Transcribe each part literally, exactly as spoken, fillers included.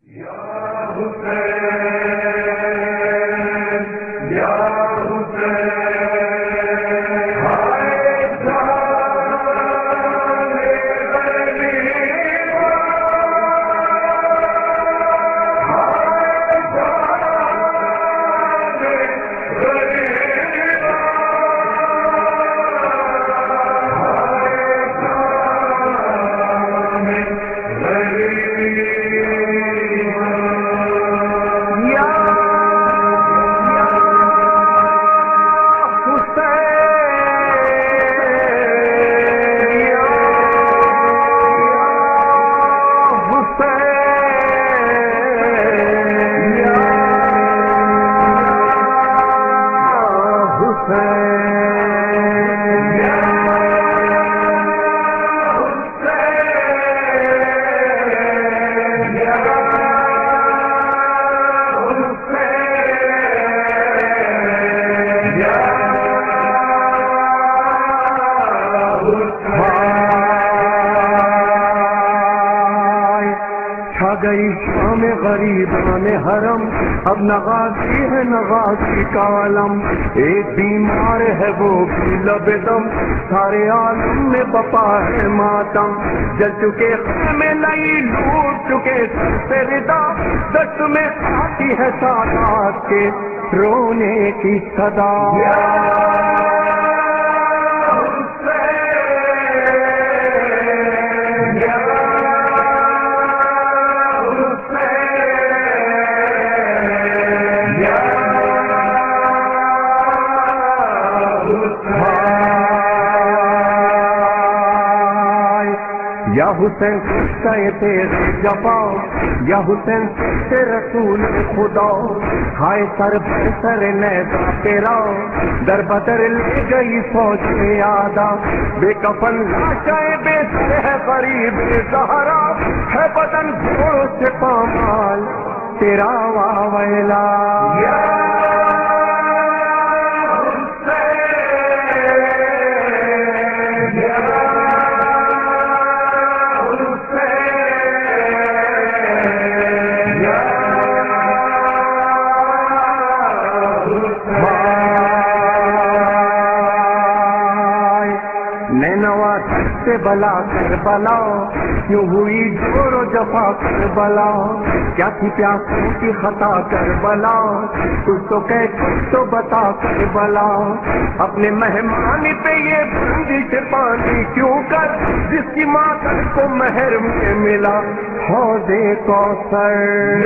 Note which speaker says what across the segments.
Speaker 1: حرم اب نغازی ہے نغازی کا عالم، ایک بیمار ہے وہ بھی لب دم، سارے عالم میں بپا ہے ماتم، جل چکے خیمے نئی لوٹ چکے سر سے ردا، دشت میں آتی ہے سادات کے رونے کی صدا۔ یا حسین کشتے تیرے جفا، یا حسین سے رسول خدا، ہائے سر بھر سر نیزہ تیرا، در بدر لے گئی فوج یادا، بے کفن لاشیں بے سر ہے غریب زہرا، ہے بدن گھوڑوں سے پامال تیرا واویلا۔ سے بلا کر بلا کیوں ہوئی جور و جفا کر بلا، کیا تھی پیاسوں کی خطا کر بلا، کچھ تو کہہ کچھ تو بتا کر بلا، اپنے مہمان پہ یہ بندش پانی کیوں کر، جس کی ماں کر کو مہر میں ملا حوض کوثر۔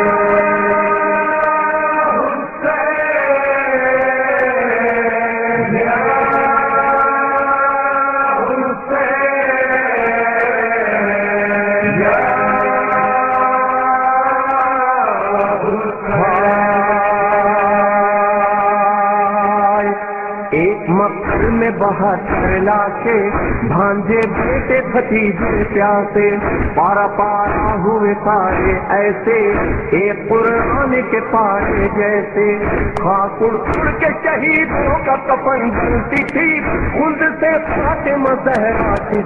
Speaker 1: میں بہتر لاکھے بھانجے بیٹے بھتیجے پیاسے، پارا پارا ہوئے سارے ایسے، ایک قرآن کے پارے جیسے، خاک اڑ اڑ کے شہیدوں کا کفن بنتی تھی، خود سے فاطمہ زہرا کی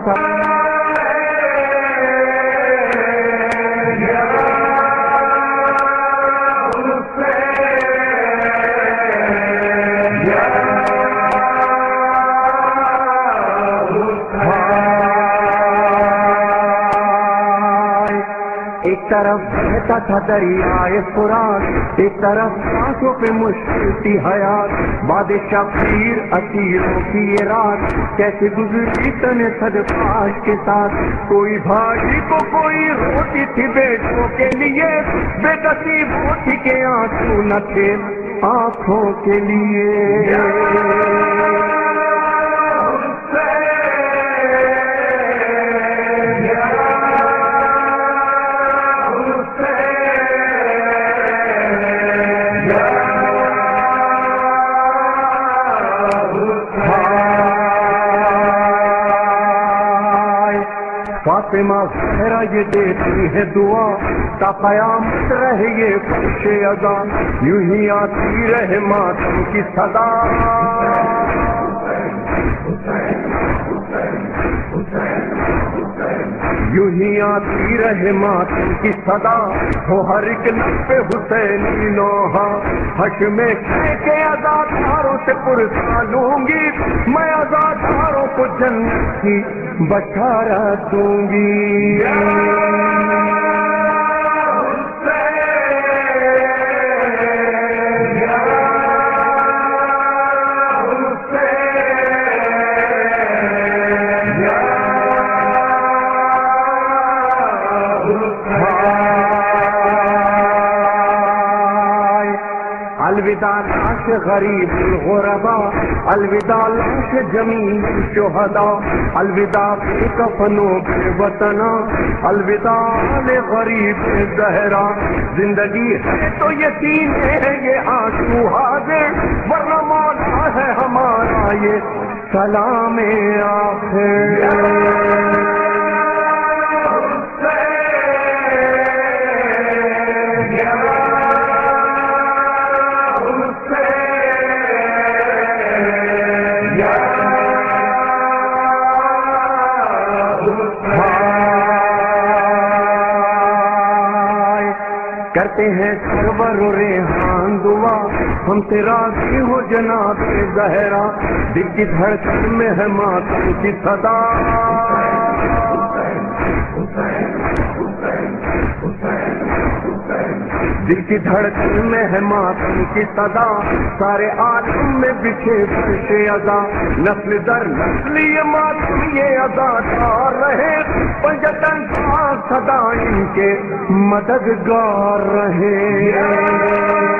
Speaker 1: ایک طرف بہتا تھا دریائے فرات، ایک طرف سانسوں پہ مشکل تھی حیات، بادشاہ پیر اسیروں کی یہ رات کیسے گزری تن صدقاش کے ساتھ، کوئی بھائی کو کوئی روتی تھی بیٹوں کے لیے، بے نصیب ہوتی کہ آنسو نہ تھے آنکھوں کے لیے۔ فاطمہ زہرا یہ دیتی ہے دعا، تا قیامت رہے یہ خوش ادا، یوں ہی آتی رہے ماتم کی صدا۔ یوں ہی آتی رہے ماتم کی صدا ہو ہر ایک لب پہ حسینی نوحہ حشر میں کے عزاداروں سے پرسا لوں گی میں عزاداروں کو جنت کی بشارت دوں گی الوداع لاش غریب الغرباء الوداع لاش جمیل شہداء الوداع بے کفنوں بے وطنا الوداع غریب زہرا زندگی ہے تو یتیم ہے یہ آنسو حاضر ورنہ مولا ہے ہمارا یہ سلام آخر کرتے ہیں سرور و ریحان دعا ہم سے راضی ہو جناب زہرا دل کی دھڑکن میں ہے ماتم کی صدا دل کی دھڑکن میں ہے ماتم کی صدا سارے عالم میں بچھے فرش ادا نسل در نسل یہ ماتم یہ اداکار رہے پنجتن صدا ان کے مددگار رہے